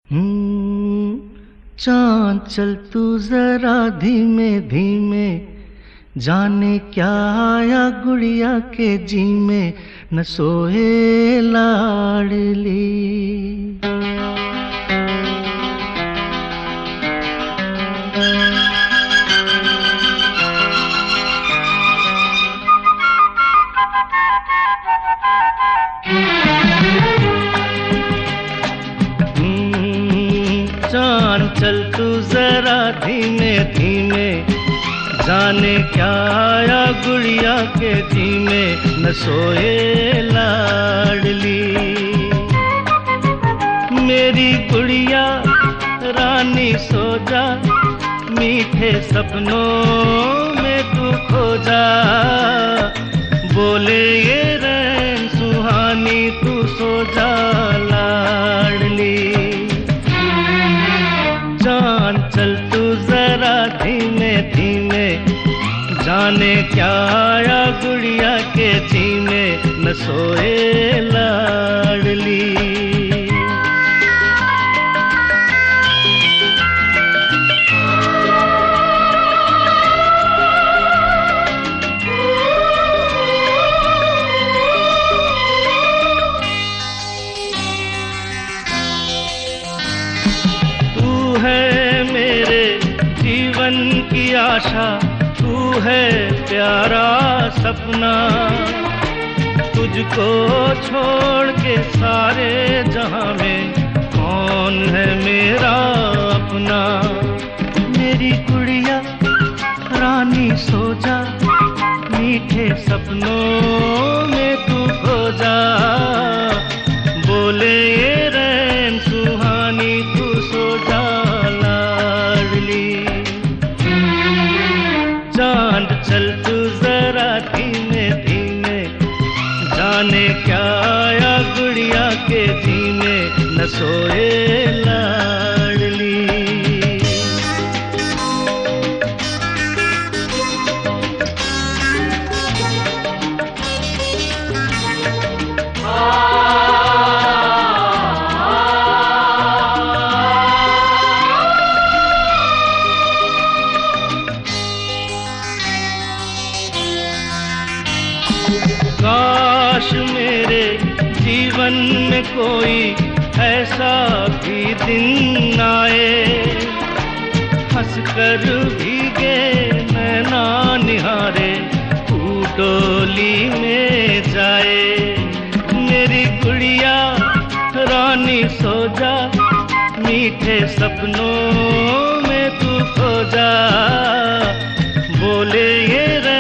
चांद चल तू जरा धीमे धीमे, जाने क्या आया गुड़िया के जी में, न सोए लाडली। चांद चल तू जरा धीमे धीमे, जाने क्या आया गुड़िया के जी में, न सोए लाडली। मेरी गुड़िया रानी सो जा, मीठे सपनों में तू खो जा। बोले ये रैन सुहानी तू सो जा लाडली। चांद चल तू जरा धीमे धीमे, जाने क्या आया गुड़िया के जी में, न सोए लाडली। जीवन की आशा तू है प्यारा सपना, तुझको छोड़ के सारे जहां में कौन है मेरा अपना। मेरी गुड़िया रानी सो जा, मीठे सपनों में तू खो जा। बोले ये रैन सुहानी तू सो जा लाडली। चांद चल तू जरा धीमे धीमे, जाने क्या आया गुड़िया के जी में, न सोए लाडली। काश मेरे जीवन में कोई ऐसा भी दिन आए, हंसकर भीगे नैना निहारे तू डोली में जाए। मेरी गुड़िया रानी सो जा, मीठे सपनों में तू खो जा। बोले ये